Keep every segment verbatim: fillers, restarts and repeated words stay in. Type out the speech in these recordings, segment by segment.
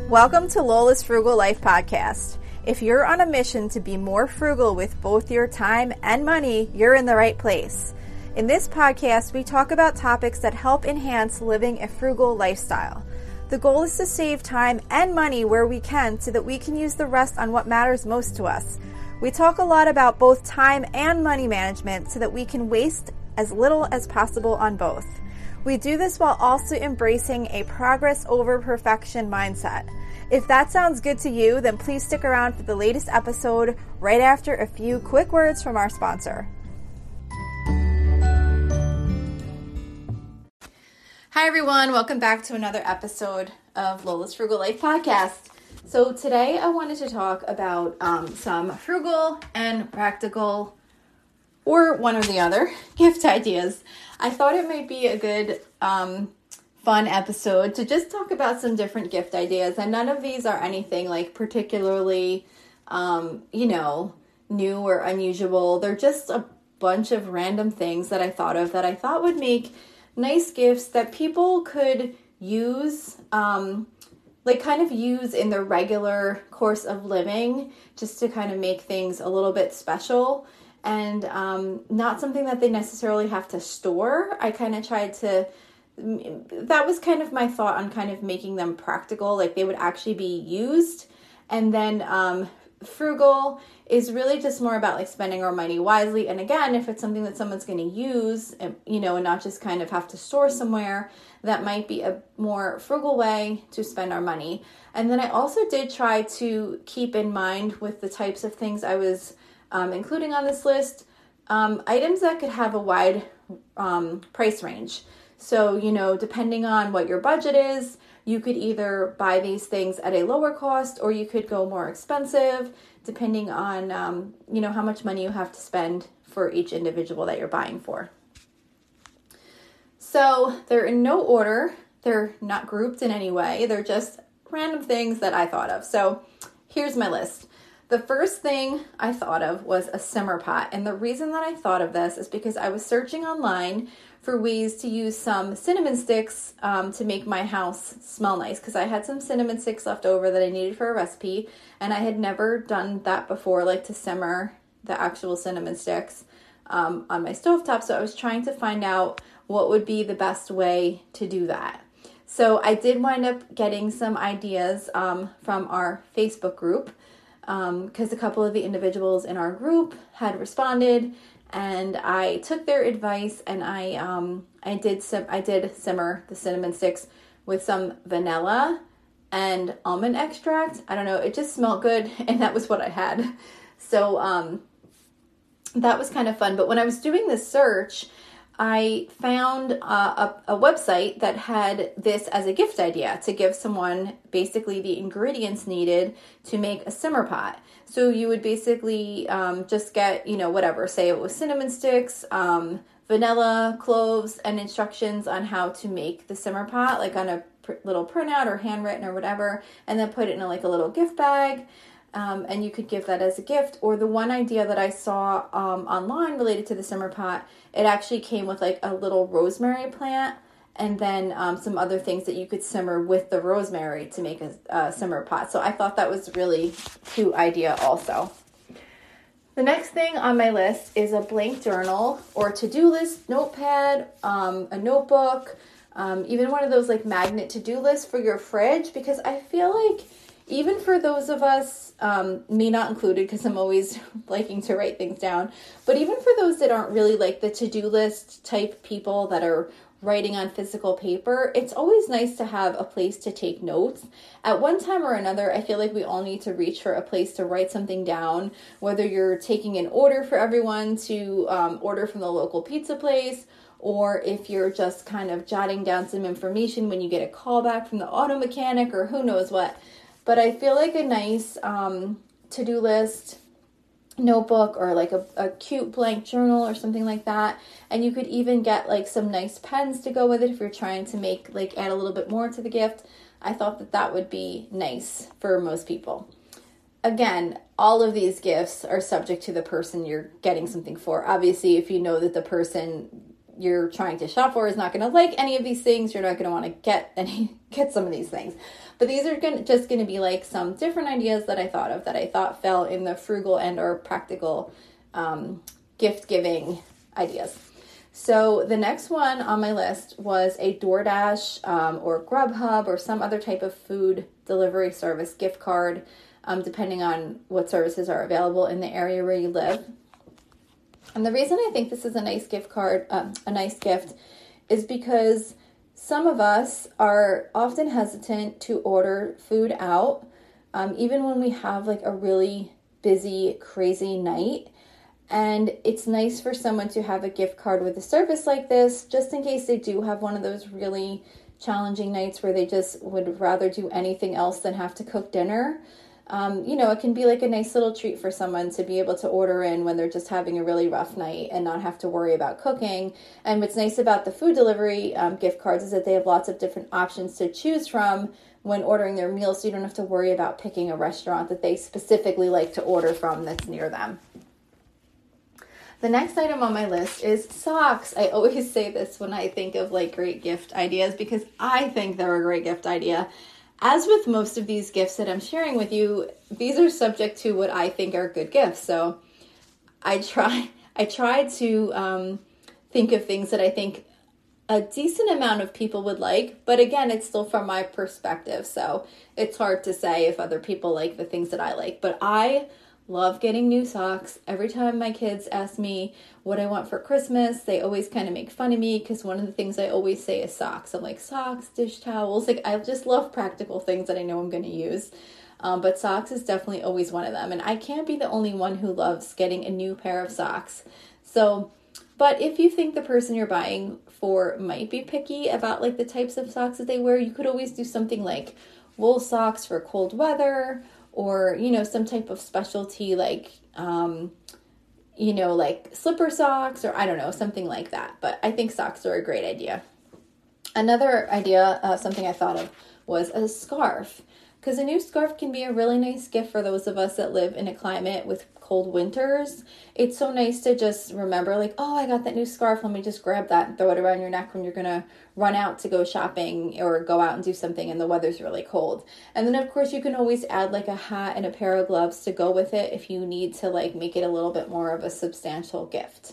Welcome to Lola's Frugal Life Podcast. If you're on a mission to be more frugal with both your time and money, you're in the right place. In this podcast, we talk about topics that help enhance living a frugal lifestyle. The goal is to save time and money where we can so that we can use the rest on what matters most to us. We talk a lot about both time and money management so that we can waste as little as possible on both. We do this while also embracing a progress over perfection mindset. If that sounds good to you, then please stick around for the latest episode right after a few quick words from our sponsor. Hi everyone, welcome back to another episode of Lola's Frugal Life Podcast. So today I wanted to talk about um, some frugal and practical, or one or the other, gift ideas. I thought it might be a good um, fun episode to just talk about some different gift ideas, and none of these are anything like particularly, um, you know, new or unusual. They're just a bunch of random things that I thought of that I thought would make nice gifts that people could use, um, like kind of use in their regular course of living, just to kind of make things a little bit special. And um, not something that they necessarily have to store. I kind of tried to, that was kind of my thought on kind of making them practical, like they would actually be used. And then um, frugal is really just more about like spending our money wisely. And again, if it's something that someone's going to use, you know, and not just kind of have to store somewhere, that might be a more frugal way to spend our money. And then I also did try to keep in mind with the types of things I was Um, including on this list, um, items that could have a wide um, price range. So, you know, depending on what your budget is, you could either buy these things at a lower cost or you could go more expensive, depending on, um, you know, how much money you have to spend for each individual that you're buying for. So they're in no order. They're not grouped in any way. They're just random things that I thought of. So here's my list. The first thing I thought of was a simmer pot. And the reason that I thought of this is because I was searching online for ways to use some cinnamon sticks um, to make my house smell nice. Because I had some cinnamon sticks left over that I needed for a recipe. And I had never done that before, like to simmer the actual cinnamon sticks um, on my stovetop. So I was trying to find out what would be the best way to do that. So I did wind up getting some ideas um, from our Facebook group, because um, a couple of the individuals in our group had responded, and I took their advice, and I um, I did sim- I did simmer the cinnamon sticks with some vanilla and almond extract. I don't know, it just smelled good, and that was what I had. So um, that was kind of fun. But when I was doing the search, I found uh, a, a website that had this as a gift idea to give someone basically the ingredients needed to make a simmer pot. So you would basically um, just get, you know, whatever, say it was cinnamon sticks, um, vanilla, cloves, and instructions on how to make the simmer pot, like on a pr- little printout or handwritten or whatever, and then put it in a, like a little gift bag. Um, and you could give that as a gift. Or the one idea that I saw um, online related to the simmer pot, it actually came with like a little rosemary plant and then um, some other things that you could simmer with the rosemary to make a, a simmer pot. So I thought that was really cute idea also. The next thing on my list is a blank journal or to-do list notepad, um, a notebook, um, even one of those like magnet to-do lists for your fridge, because I feel like even for those of us, um, me not included because I'm always liking to write things down, but even for those that aren't really like the to-do list type people that are writing on physical paper, it's always nice to have a place to take notes. At one time or another, I feel like we all need to reach for a place to write something down, whether you're taking an order for everyone to um, order from the local pizza place, or if you're just kind of jotting down some information when you get a call back from the auto mechanic or who knows what. But I feel like a nice um, to-do list notebook or like a, a cute blank journal or something like that. And you could even get like some nice pens to go with it if you're trying to make, like add a little bit more to the gift. I thought that that would be nice for most people. Again, all of these gifts are subject to the person you're getting something for. Obviously, if you know that the person you're trying to shop for is not going to like any of these things. You're not going to want to get any get some of these things. But these are gonna, just going to be like some different ideas that I thought of that I thought fell in the frugal and or practical um, gift giving ideas. So the next one on my list was a DoorDash um, or Grubhub or some other type of food delivery service gift card, um, depending on what services are available in the area where you live. And the reason I think this is a nice gift card, uh, a nice gift, is because some of us are often hesitant to order food out, um, even when we have like a really busy, crazy night. And it's nice for someone to have a gift card with a service like this, just in case they do have one of those really challenging nights where they just would rather do anything else than have to cook dinner. Um, you know, it can be like a nice little treat for someone to be able to order in when they're just having a really rough night and not have to worry about cooking. And what's nice about the food delivery um, gift cards is that they have lots of different options to choose from when ordering their meals, so you don't have to worry about picking a restaurant that they specifically like to order from that's near them. The next item on my list is socks. I always say this when I think of like great gift ideas because I think they're a great gift idea. As with most of these gifts that I'm sharing with you, these are subject to what I think are good gifts. So I try I try to um, think of things that I think a decent amount of people would like. But again, it's still from my perspective. So it's hard to say if other people like the things that I like. But I love getting new socks. Every time my kids ask me what I want for Christmas, they always kind of make fun of me because one of the things I always say is socks. I'm like, socks, dish towels. Like, I just love practical things that I know I'm going to use. Um, but socks is definitely always one of them. And I can't be the only one who loves getting a new pair of socks. So, but if you think the person you're buying for might be picky about like the types of socks that they wear, you could always do something like wool socks for cold weather, or, you know, some type of specialty like, um, you know, like slipper socks, or I don't know, something like that. But I think socks are a great idea. Another idea, uh, something I thought of, was a scarf. Because a new scarf can be a really nice gift for those of us that live in a climate with cold winters. It's so nice to just remember like, oh, I got that new scarf. Let me just grab that and throw it around your neck when you're going to run out to go shopping or go out and do something and the weather's really cold. And then, of course, you can always add like a hat and a pair of gloves to go with it if you need to like make it a little bit more of a substantial gift.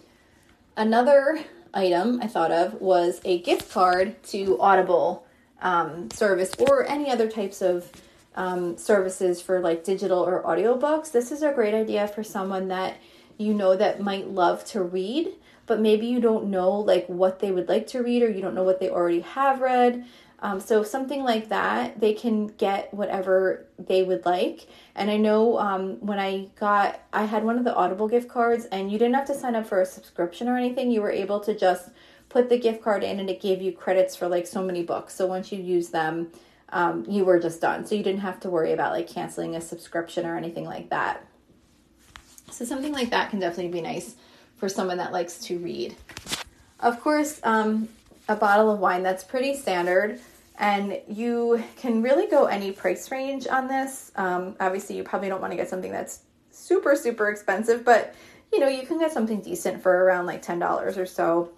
Another item I thought of was a gift card to Audible um, service or any other types of um, services for like digital or audiobooks. This is a great idea for someone that you know that might love to read, but maybe you don't know like what they would like to read, or you don't know what they already have read. Um, so something like that, they can get whatever they would like. And I know um, when I got, I had one of the Audible gift cards, and you didn't have to sign up for a subscription or anything. You were able to just put the gift card in and it gave you credits for like so many books. So once you use them, um, you were just done. So you didn't have to worry about like canceling a subscription or anything like that. So something like that can definitely be nice for someone that likes to read. Of course, um, a bottle of wine, that's pretty standard, and you can really go any price range on this. Um, obviously, you probably don't want to get something that's super, super expensive, but you know, you can get something decent for around like ten dollars or so.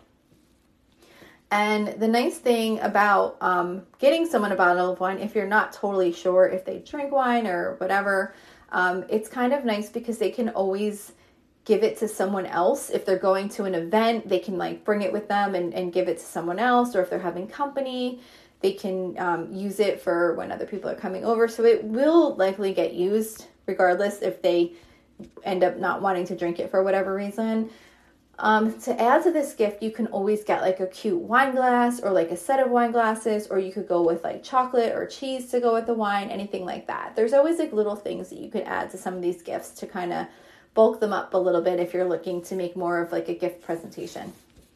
And the nice thing about um, getting someone a bottle of wine, if you're not totally sure if they drink wine or whatever, um, it's kind of nice because they can always give it to someone else. If they're going to an event, they can like bring it with them and, and give it to someone else. Or if they're having company, they can um, use it for when other people are coming over. So it will likely get used regardless if they end up not wanting to drink it for whatever reason. Um, to add to this gift, you can always get like a cute wine glass or like a set of wine glasses, or you could go with like chocolate or cheese to go with the wine, anything like that. There's always like little things that you could add to some of these gifts to kind of bulk them up a little bit if you're looking to make more of like a gift presentation.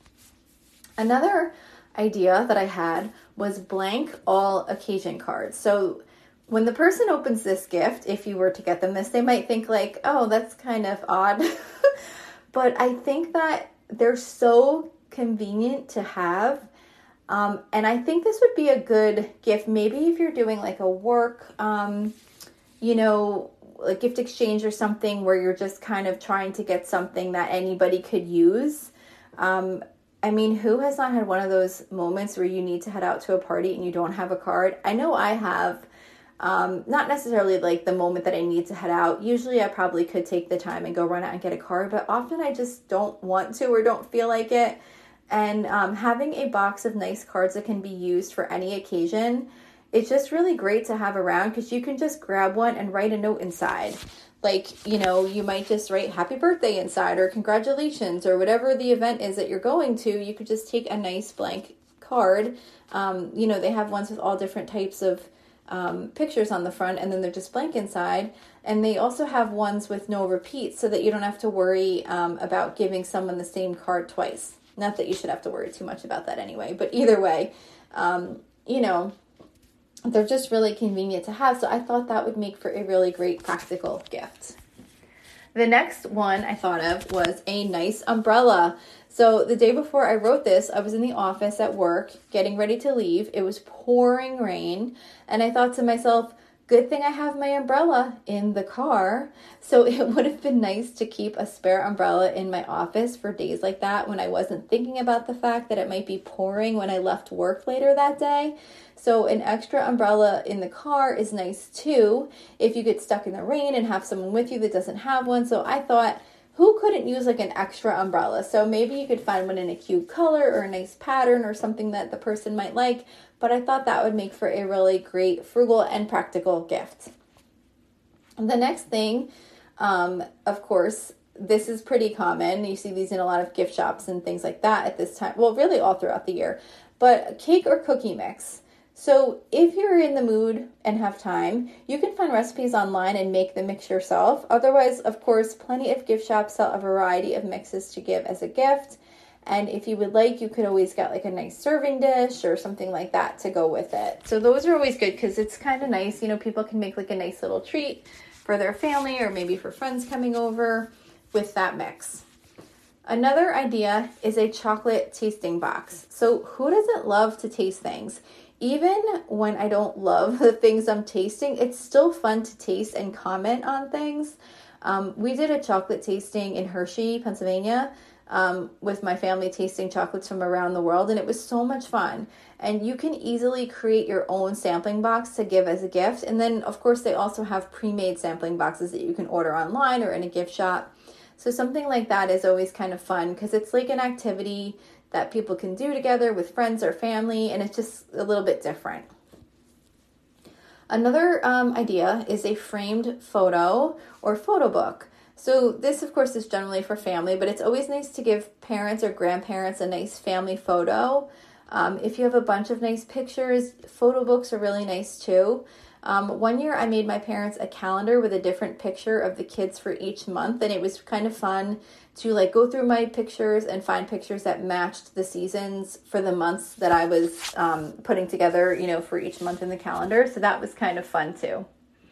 Another idea that I had was blank all occasion cards. So when the person opens this gift, if you were to get them this, they might think like, oh, that's kind of odd. But I think that they're so convenient to have. Um, and I think this would be a good gift. Maybe if you're doing like a work, um, you know, a gift exchange or something where you're just kind of trying to get something that anybody could use. Um, I mean, who has not had one of those moments where you need to head out to a party and you don't have a card? I know I have. Um, not necessarily like the moment that I need to head out. Usually I probably could take the time and go run out and get a card, but often I just don't want to or don't feel like it. And um, having a box of nice cards that can be used for any occasion, it's just really great to have around because you can just grab one and write a note inside. Like, you know, you might just write happy birthday inside or congratulations or whatever the event is that you're going to. You could just take a nice blank card. Um, you know, they have ones with all different types of um, pictures on the front, and then they're just blank inside. And they also have ones with no repeats so that you don't have to worry um, about giving someone the same card twice. Not that you should have to worry too much about that anyway, but either way, um, you know, they're just really convenient to have. So I thought that would make for a really great practical gift. The next one I thought of was a nice umbrella. So the day before I wrote this, I was in the office at work getting ready to leave. It was pouring rain. And I thought to myself, good thing I have my umbrella in the car. So it would have been nice to keep a spare umbrella in my office for days like that when I wasn't thinking about the fact that it might be pouring when I left work later that day. So an extra umbrella in the car is nice too if you get stuck in the rain and have someone with you that doesn't have one. So I thought, who couldn't use like an extra umbrella? So maybe you could find one in a cute color or a nice pattern or something that the person might like. But I thought that would make for a really great, frugal, and practical gift. The next thing, um, of course, this is pretty common. You see these in a lot of gift shops and things like that at this time. Well, really all throughout the year. But cake or cookie mix. So if you're in the mood and have time, you can find recipes online and make the mix yourself. Otherwise, of course, plenty of gift shops sell a variety of mixes to give as a gift. And if you would like, you could always get like a nice serving dish or something like that to go with it. So those are always good because it's kind of nice. You know, people can make like a nice little treat for their family or maybe for friends coming over with that mix. Another idea is a chocolate tasting box. So who doesn't love to taste things? Even when I don't love the things I'm tasting, it's still fun to taste and comment on things. Um, we did a chocolate tasting in Hershey, Pennsylvania, um, with my family tasting chocolates from around the world, and it was so much fun. And you can easily create your own sampling box to give as a gift. And then, of course, they also have pre-made sampling boxes that you can order online or in a gift shop. So something like that is always kind of fun because it's like an activity that people can do together with friends or family, and it's just a little bit different. Another um, idea is a framed photo or photo book. So this, of course, is generally for family, but it's always nice to give parents or grandparents a nice family photo. Um, if you have a bunch of nice pictures, photo books are really nice too. Um, one year I made my parents a calendar with a different picture of the kids for each month, and it was kind of fun to like go through my pictures and find pictures that matched the seasons for the months that I was um, putting together, you know, for each month in the calendar. So that was kind of fun too.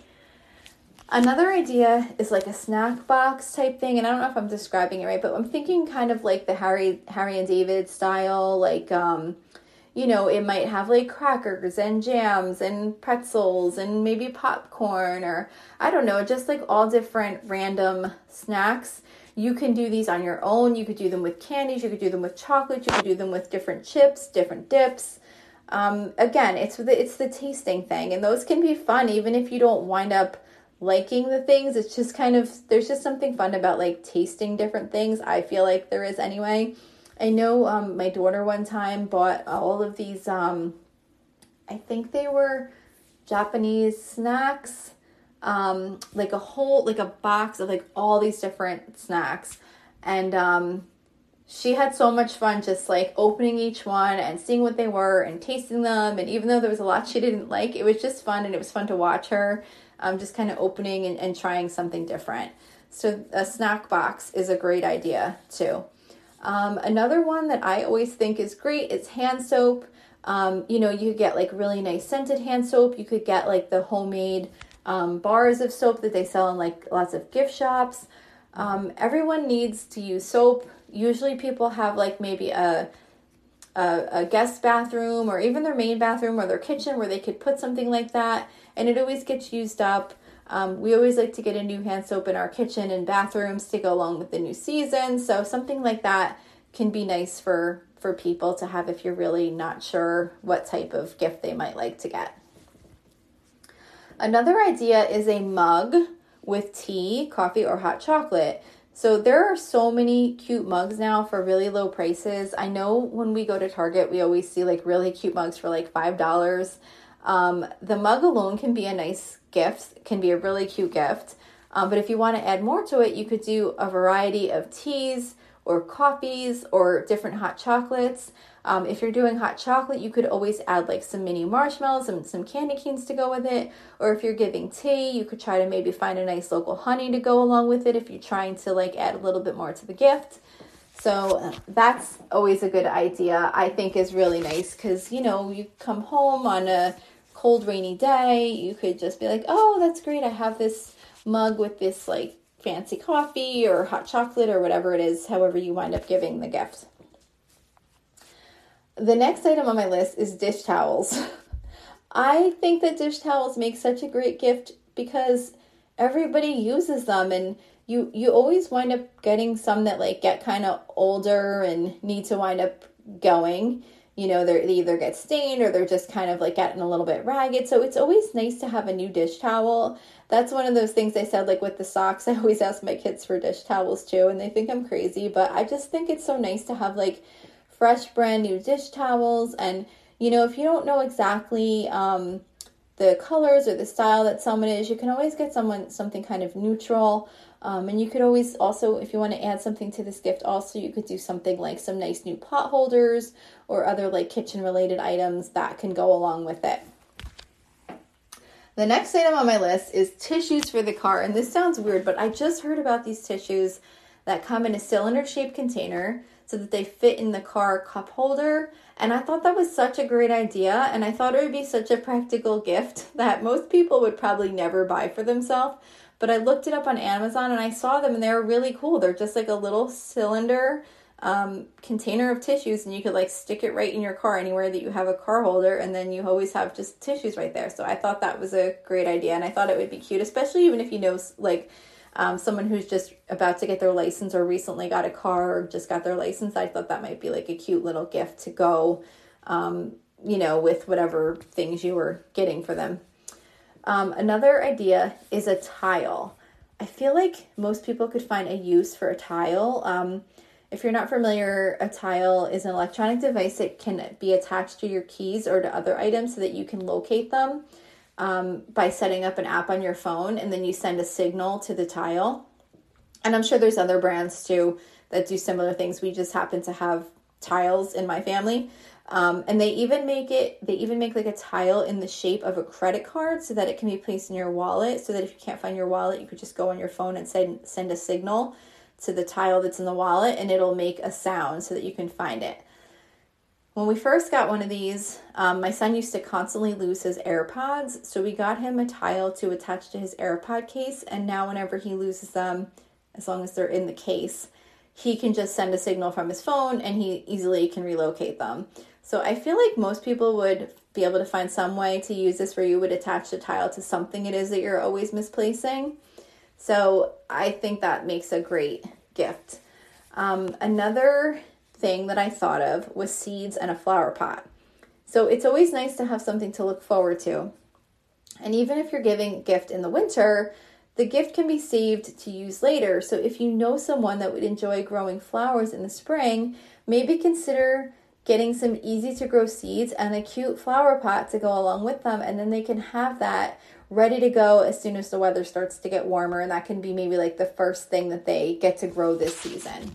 Another idea is like a snack box type thing, and I don't know if I'm describing it right, but I'm thinking kind of like the Harry Harry and David style, like um, you know, it might have like crackers and jams and pretzels and maybe popcorn or I don't know, just like all different random snacks. You can do these on your own. You could do them with candies. You could do them with chocolate. You could do them with different chips, different dips. Um, again, it's the, it's the tasting thing, and those can be fun even if you don't wind up liking the things. It's just kind of, there's just something fun about like tasting different things. I feel like there is anyway. I know um, my daughter one time bought all of these, um, I think they were Japanese snacks, um, like a whole, like a box of like all these different snacks. And um, she had so much fun just like opening each one and seeing what they were and tasting them. And even though there was a lot she didn't like, it was just fun, and it was fun to watch her um, just kind of opening and, and trying something different. So a snack box is a great idea too. Um, another one that I always think is great is hand soap. Um, you know, you could get like really nice scented hand soap. You could get like the homemade um, bars of soap that they sell in like lots of gift shops. Um, everyone needs to use soap. Usually people have like maybe a, a, a guest bathroom or even their main bathroom or their kitchen where they could put something like that, and it always gets used up. Um, we always like to get a new hand soap in our kitchen and bathrooms to go along with the new season. So something like that can be nice for, for people to have if you're really not sure what type of gift they might like to get. Another idea is a mug with tea, coffee, or hot chocolate. So there are so many cute mugs now for really low prices. I know when we go to Target, we always see like really cute mugs for like five dollars. Um, the mug alone can be a nice gift, can be a really cute gift. Um, but if you want to add more to it, you could do a variety of teas or coffees or different hot chocolates. Um, if you're doing hot chocolate, you could always add like some mini marshmallows and some candy canes to go with it. Or if you're giving tea, you could try to maybe find a nice local honey to go along with it if you're trying to like add a little bit more to the gift. So that's always a good idea, I think, is really nice because, you know, you come home on a cold, rainy day, you could just be like, oh, that's great. I have this mug with this like fancy coffee or hot chocolate or whatever it is, however you wind up giving the gift. The next item on my list is dish towels. I think that dish towels make such a great gift because everybody uses them, and you you always wind up getting some that like get kind of older and need to wind up going. You know, they either get stained or they're just kind of like getting a little bit ragged. So it's always nice to have a new dish towel. That's one of those things I said, like with the socks, I always ask my kids for dish towels too, and they think I'm crazy, but I just think it's so nice to have like fresh, brand new dish towels. And, you know, if you don't know exactly um, the colors or the style that someone is, you can always get someone something kind of neutral. Um, and you could always also, if you want to add something to this gift also, you could do something like some nice new pot holders or other like kitchen related items that can go along with it. The next item on my list is tissues for the car. And this sounds weird, but I just heard about these tissues that come in a cylinder shaped container so that they fit in the car cup holder. And I thought that was such a great idea. And I thought it would be such a practical gift that most people would probably never buy for themselves. But I looked it up on Amazon and I saw them and they were really cool. They're just like a little cylinder um, container of tissues, and you could like stick it right in your car anywhere that you have a car holder, and then you always have just tissues right there. So I thought that was a great idea, and I thought it would be cute, especially even if you know like um, someone who's just about to get their license or recently got a car or just got their license. I thought that might be like a cute little gift to go, um, you know, with whatever things you were getting for them. Um, another idea is a tile. I feel like most people could find a use for a tile. Um, if you're not familiar, a tile is an electronic device that can be attached to your keys or to other items so that you can locate them um, by setting up an app on your phone, and then you send a signal to the tile. And I'm sure there's other brands too that do similar things. We just happen to have tiles in my family. Um, and they even make it, they even make like a tile in the shape of a credit card so that it can be placed in your wallet, so that if you can't find your wallet, you could just go on your phone and send, send a signal to the tile that's in the wallet, and it'll make a sound so that you can find it. When we first got one of these, um, my son used to constantly lose his AirPods, so we got him a tile to attach to his AirPod case, and now whenever he loses them, as long as they're in the case, he can just send a signal from his phone and he easily can relocate them. So I feel like most people would be able to find some way to use this where you would attach the tile to something it is that you're always misplacing. So I think that makes a great gift. Um, another thing that I thought of was seeds and a flower pot. So it's always nice to have something to look forward to. And even if you're giving a gift in the winter, the gift can be saved to use later. So if you know someone that would enjoy growing flowers in the spring, maybe consider getting some easy to grow seeds and a cute flower pot to go along with them. And then they can have that ready to go as soon as the weather starts to get warmer. And that can be maybe like the first thing that they get to grow this season.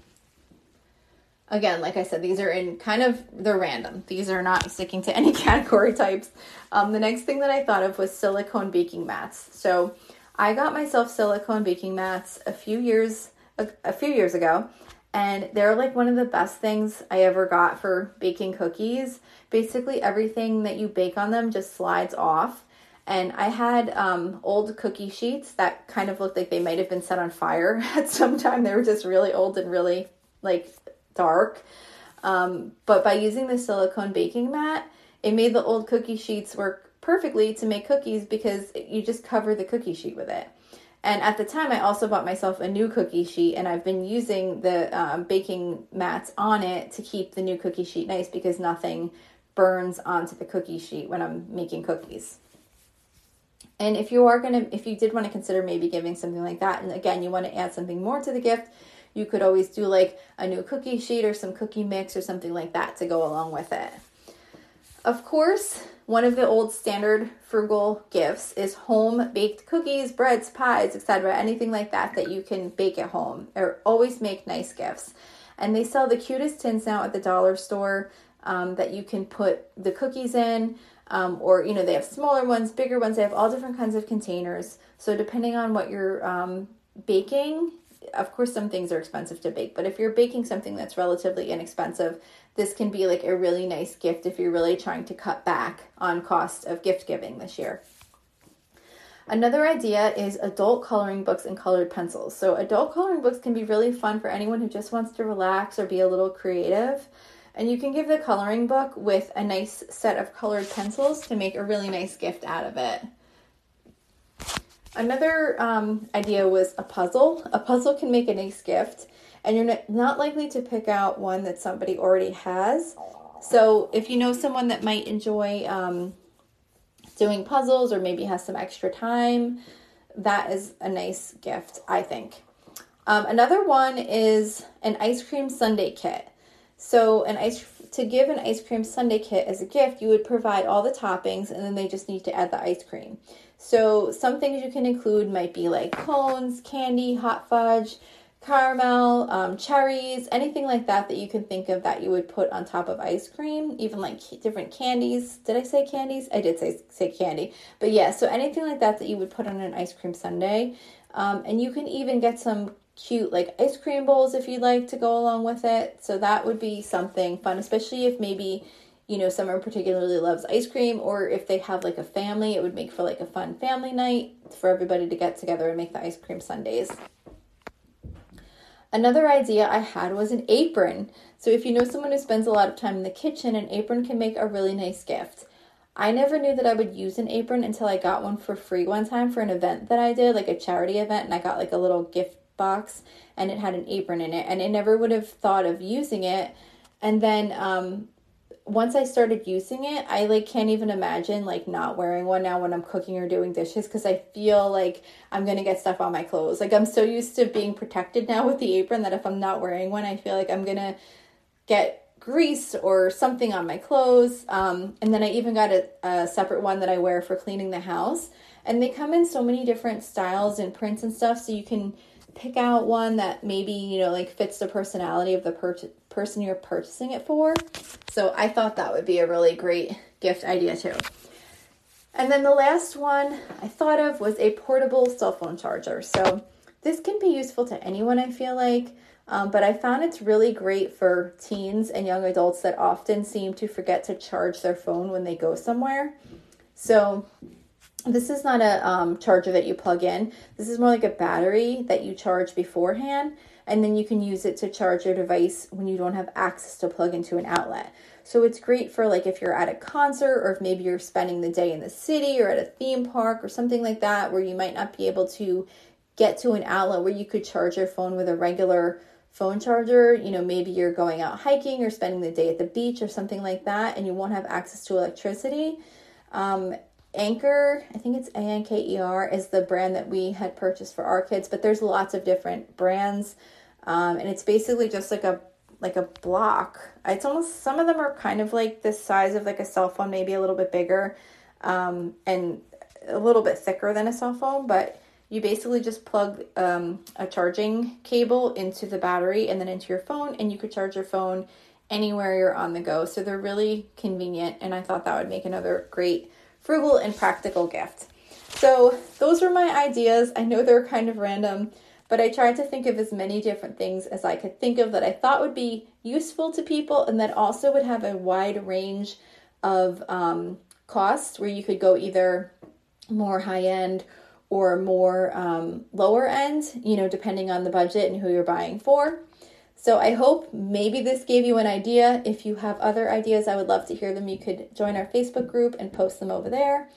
Again, like I said, these are in kind of, they're random. These are not sticking to any category types. Um, the next thing that I thought of was silicone baking mats. So I got myself silicone baking mats a few years, a, a few years ago. And they're like one of the best things I ever got for baking cookies. Basically everything that you bake on them just slides off. And I had um, old cookie sheets that kind of looked like they might have been set on fire at some time. They were just really old and really like dark. Um, but by using the silicone baking mat, it made the old cookie sheets work perfectly to make cookies because you just cover the cookie sheet with it. And at the time, I also bought myself a new cookie sheet, and I've been using the um, baking mats on it to keep the new cookie sheet nice because nothing burns onto the cookie sheet when I'm making cookies. And if you are going to, if you did want to consider maybe giving something like that, and again, you want to add something more to the gift, you could always do like a new cookie sheet or some cookie mix or something like that to go along with it. Of course, one of the old standard frugal gifts is home baked cookies, breads, pies, et cetera. Anything like that that you can bake at home or always make nice gifts. And they sell the cutest tins now at the dollar store um, that you can put the cookies in. Um, or, you know, they have smaller ones, bigger ones. They have all different kinds of containers. So depending on what you're um, baking, of course, some things are expensive to bake. But if you're baking something that's relatively inexpensive, this can be like a really nice gift if you're really trying to cut back on cost of gift giving this year. Another idea is adult coloring books and colored pencils. So adult coloring books can be really fun for anyone who just wants to relax or be a little creative. And you can give the coloring book with a nice set of colored pencils to make a really nice gift out of it. Another um, idea was a puzzle. A puzzle can make a nice gift, and you're not likely to pick out one that somebody already has. So if you know someone that might enjoy um, doing puzzles or maybe has some extra time, that is a nice gift, I think. Um, another one is an ice cream sundae kit. So an ice to give an ice cream sundae kit as a gift, you would provide all the toppings and then they just need to add the ice cream. So some things you can include might be like cones, candy, hot fudge, caramel, um, cherries, anything like that that you can think of that you would put on top of ice cream, even like different candies. Did I say candies? I did say, say candy. But yeah, so anything like that that you would put on an ice cream sundae. Um, and you can even get some cute like ice cream bowls if you'd like to go along with it. So that would be something fun, especially if maybe, you know, someone particularly loves ice cream, or if they have like a family, it would make for like a fun family night for everybody to get together and make the ice cream sundaes. Another idea I had was an apron. So if you know someone who spends a lot of time in the kitchen, an apron can make a really nice gift. I never knew that I would use an apron until I got one for free one time for an event that I did, like a charity event, and I got like a little gift box and it had an apron in it, and I never would have thought of using it. And then um once I started using it, I like can't even imagine like not wearing one now when I'm cooking or doing dishes, because I feel like I'm gonna get stuff on my clothes. Like I'm so used to being protected now with the apron that if I'm not wearing one, I feel like I'm gonna get grease or something on my clothes. Um, and then I even got a, a separate one that I wear for cleaning the house. And they come in so many different styles and prints and stuff, so you can pick out one that maybe, you know, like fits the personality of the per- person you're purchasing it for. So I thought that would be a really great gift idea too. And then the last one I thought of was a portable cell phone charger. So this can be useful to anyone, I feel like, um, but I found it's really great for teens and young adults that often seem to forget to charge their phone when they go somewhere. So this is not a um, charger that you plug in. This is more like a battery that you charge beforehand, and then you can use it to charge your device when you don't have access to plug into an outlet. So it's great for like if you're at a concert, or if maybe you're spending the day in the city or at a theme park or something like that, where you might not be able to get to an outlet where you could charge your phone with a regular phone charger. You know, maybe you're going out hiking or spending the day at the beach or something like that, and you won't have access to electricity. Um, Anker, I think it's A N K E R, is the brand that we had purchased for our kids, but there's lots of different brands, um, and it's basically just like a like a block. It's almost, some of them are kind of like the size of like a cell phone, maybe a little bit bigger, um, and a little bit thicker than a cell phone, but you basically just plug um, a charging cable into the battery and then into your phone, and you could charge your phone anywhere you're on the go. So they're really convenient, and I thought that would make another great frugal and practical gift. So those were my ideas. I know they're kind of random, but I tried to think of as many different things as I could think of that I thought would be useful to people, and that also would have a wide range of um, costs, where you could go either more high-end or more um, lower end, you know, depending on the budget and who you're buying for. So I hope maybe this gave you an idea. If you have other ideas, I would love to hear them. You could join our Facebook group and post them over there.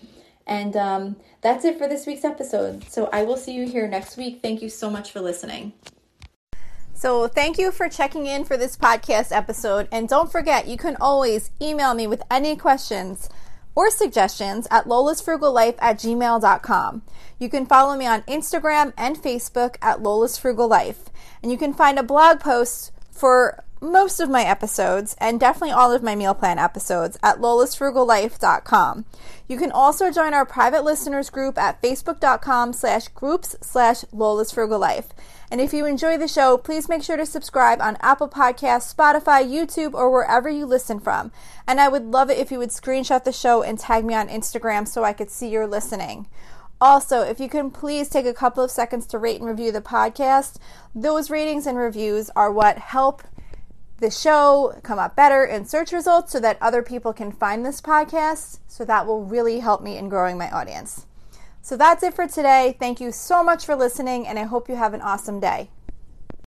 And um, that's it for this week's episode. So I will see you here next week. Thank you so much for listening. So thank you for checking in for this podcast episode. And don't forget, you can always email me with any questions or suggestions at lolas frugal life at gmail dot com. You can follow me on Instagram and Facebook at Lola's Frugal Life. And you can find a blog post for most of my episodes and definitely all of my meal plan episodes at lolas frugal life dot com. You can also join our private listeners group at facebook dot com slash groups slash Lola's Frugal Life. And if you enjoy the show, please make sure to subscribe on Apple Podcasts, Spotify, YouTube, or wherever you listen from. And I would love it if you would screenshot the show and tag me on Instagram so I could see you're listening. Also, if you can please take a couple of seconds to rate and review the podcast, those ratings and reviews are what help the show come up better in search results so that other people can find this podcast. So that will really help me in growing my audience. So that's it for today. Thank you so much for listening, and I hope you have an awesome day.